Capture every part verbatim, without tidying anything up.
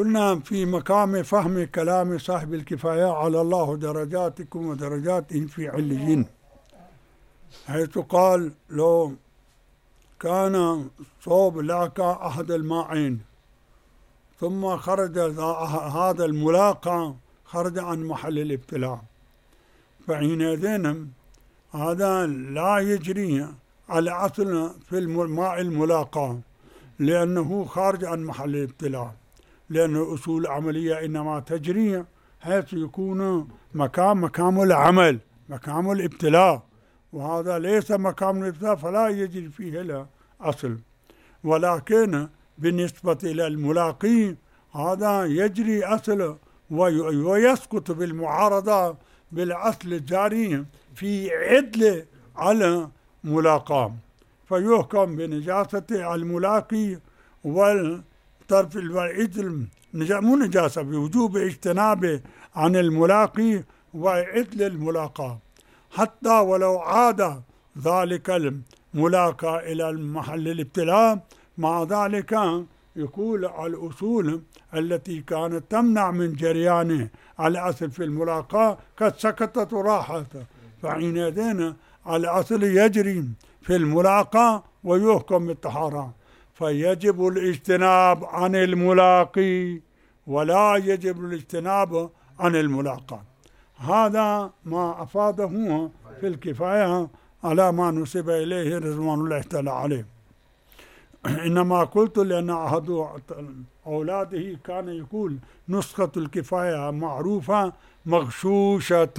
قلنا في مقام فهم كلام صاحب الكفاية على الله درجاتكم ودرجاتهم في عليين، حيث قال لو كان صوب لاقى أحد الماءين ثم خرج هذا الملاقى خرج عن محل الابتلاء، فحينئذ هذا لا يجري على أصل في الماء الملاقى لأنه خارج عن محل الابتلاء، لأن الأصول العملية إنما تجري حيث يكون مكان مكان العمل مكان الابتلاء، وهذا ليس مكان الابتلاء فلا يجري فيه لا أصل. ولكن بالنسبة إلى الملاقي هذا يجري أصل ويسقط بالمعارضة بالأصل الجاري في عدل على ملاقاه، فيحكم بنجاسة الملاقي والطرف العدل مو نجاسة بوجوب اجتنابه عن الملاقي وعدل الملاقاة، حتى ولو عاد ذلك الملاقى إلى المحل الابتلاء. مع ذلك يقول الأصول التي كانت تمنع من جريانه الأصل في الملاقاة قد سكتت وراحت، فحينئذ الأصل يجري في الملاقاة ويحكم بالطهارة، فيجب الاجتناب عن الملاقي ولا يجب الاجتناب عن الملاقاة. هذا ما أفاده في الكفاية على ما نسب إليه رضوان الله تعالى عليه. إنما قلت لأن أحد أولاده كان يقول نسخة الكفاية معروفة مغشوشة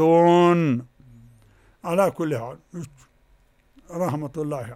على كل حال رحمة الله عليه.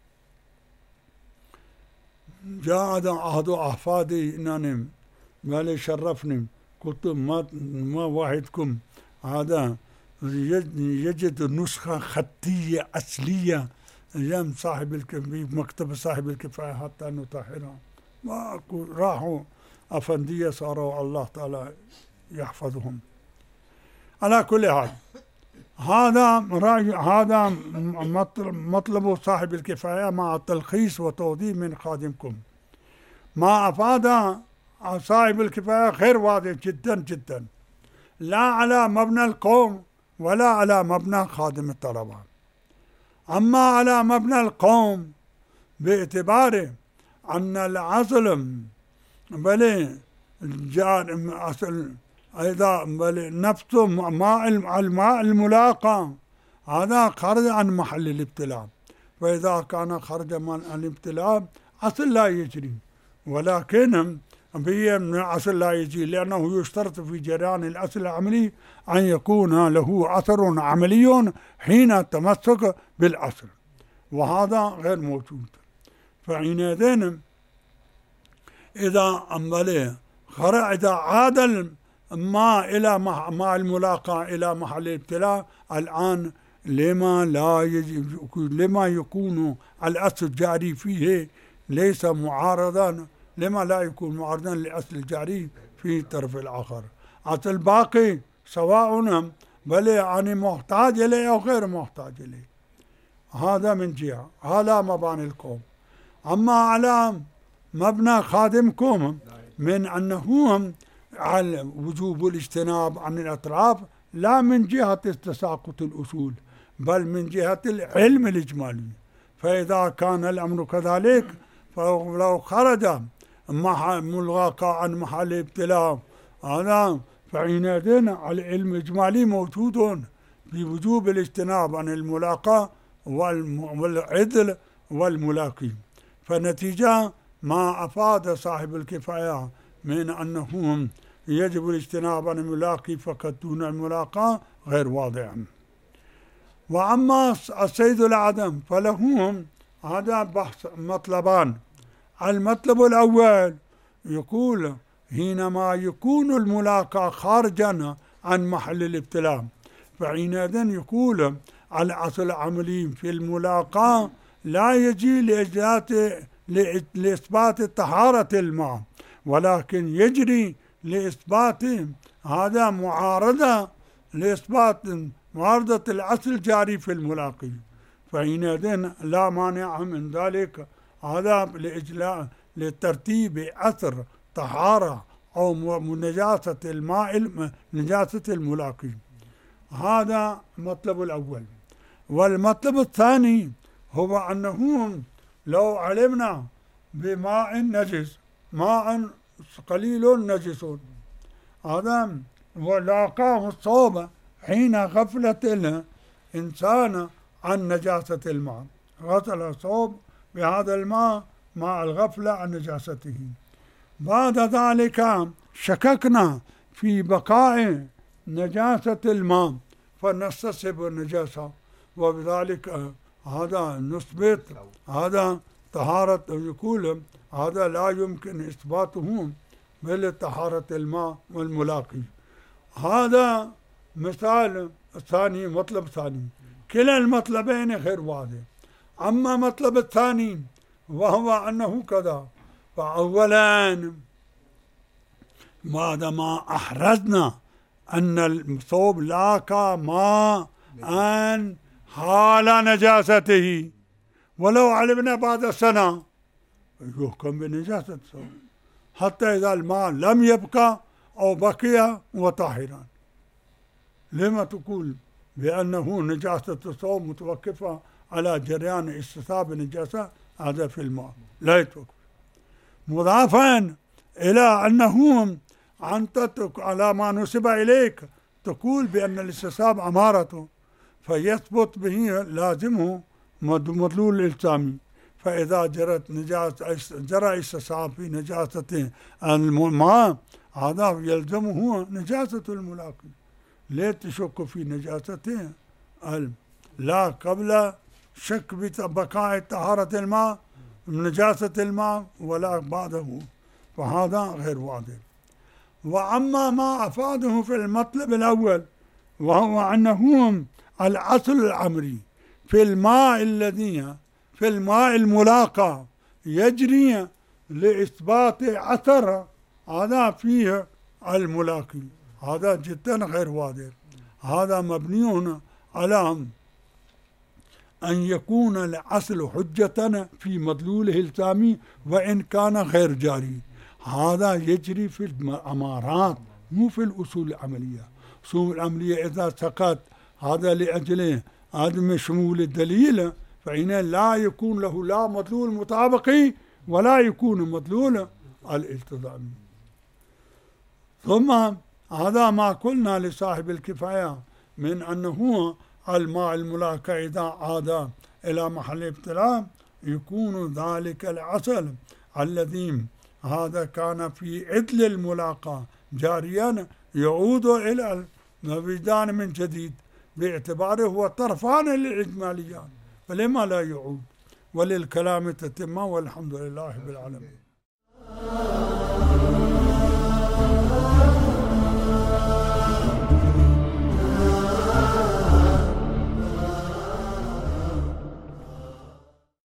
جاء أحد أحفادي إنني قال شرفني، قلت ما, ما واحدكم هذا يجد نسخة خطية أصلية أيام صاحب الكفاية مكتب صاحب الكفاية حتى نطهرها. ما راحوا أفندية صاروا الله تعالى يحفظهم. على كل حال هذا هذا مطلب صاحب الكفاية مع التلخيص وتوضيح من خادمكم. ما أفاد صاحب الكفاية خير واضح جدا جدا، لا على مبنى القوم ولا على مبنى خادم الطلبة. أما على مبنى القوم باعتبار أن الأصل بل جاء أصل أيضا بل نفسه ماء الماء الملاقى هذا خرج عن محل الابتلاء، فإذا كان خرج من الابتلاء أصل لا يجري، ولكن به من أصل لا يجري لأنه يشترط في جريان الأصل العملي أن يكون له أثر عملي حين التمسك بالأصل، وهذا غير موجود. فحينئذ إذا أمبلي خرج إذا عاد ما إلى مع الملاقى إلى محل الابتلاء الآن لما لا يجب لما يكون الأصل الجاري فيه ليس معارضا، لما لا يكون معارضا للأصل الجاري في الطرف الآخر. أصل الباقي سواء بل يعني محتاج إليه أو غير محتاج إليه، هذا من جهة على مباني القوم. أما على مبنى خادمكم من أنه على وجوب الاجتناب عن الأطراف لا من جهة تساقط الأصول بل من جهة العلم الإجمالي، فإذا كان الأمر كذلك فلو خرج ملغاقا عن محل ابتلاء هذا فحينئذ العلم الإجمالي موجود بوجوب الاجتناب عن الملاقاة والعدل والملاقي. فنتيجة ما أفاد صاحب الكفاية من أنه يجب الاجتناب عن الملاقي فقط دون الملاقاة غير واضح. وأما الصيد العدم فلهم هذا بحث مطلبان. المطلب الأول يقول حينما يكون الملاقاة خارجا عن محل الابتلاء فحينئذ يقول الأصل العملي في الملاقاة لا يجي لإثبات طهارة الماء، ولكن يجري لإثبات هذا معارضة لإثبات معارضة الأصل الجاري في الملاقي، فحينئذ لا مانع من ذلك هذا لإجلاء لترتيب أثر طهارة أو نجاسة الماء نجاسة الملاقي. هذا المطلب الأول. والمطلب الثاني هو أنه لو علمنا بماء نجس، ماء قليل نجس، هذا ولاقاه الصوب حين غفلة الإنسان عن نجاسة الماء، غسل الصوب بهذا الماء مع الغفلة عن نجاسته، بعد ذلك شككنا في بقاء نجاسة الماء فنستصحب النجاسة، وبذلك هذا نثبت هذا طهارة، يقول هذا لا يمكن إثباته بالطهارة الماء والملاقي. هذا مثال ثاني، مطلب ثاني. كلا المطلبين غير واضح. أما مطلب الثاني وهو أنه كذا، فأولا بعد ما أحرزنا أن الثوب لاقى ماء أن حال نجاسته، ولو علمنا بعد سنة يحكم بنجاسة الثوب حتى إذا الماء لم يبقى أو بقي وطاهرا. لما تقول بأنه نجاسة الثوب متوقفة على جريان استثاب النجاسة؟ هذا في الماء لا يتوقف. مضافا إلى أنه أنت على ما نسب إليك تقول بأن الاستثاب أمارته، فيثبت به لازمه مدلول الإلزامي. فإذا جرت نجاسة جرى استثاب في نجاسة الماء هذا يلزمه نجاسة الملاقي، لا تشك في نجاسته لا قبل شك ببقاء طهارة الماء نجاسة الماء ولا بعده، فهذا غير واضح. وأما ما أفاده في المطلب الأول وهو أنه الأصل الأمري في الماء الذي في الماء الملاقى يجري لإثبات أثر هذا فيه الملاقي، هذا جدا غير واضح. هذا مبني على أن يكون الأصل حجة في مدلوله التامي وإن كان غير جاري. هذا يجري في الأمارات مو في الأصول العملية. الأصول العملية إذا سقط هذا لأجل عدم شمول الدليل فإن لا يكون له لا مدلول مطابقي ولا يكون مدلول الالتزامي. ثم هذا ما قلنا لصاحب الكفاية من أنه الماء الملاقى إذا عاد إلى محل ابتلاء يكون ذلك الأصل الذي هذا كان في عدل الملاقى جاريا يعود إلى الوجدان من جديد باعتباره هو طرفان للإجماليات، فلما لا يعود؟ وللكلام تتمة، والحمد لله بالعالمين.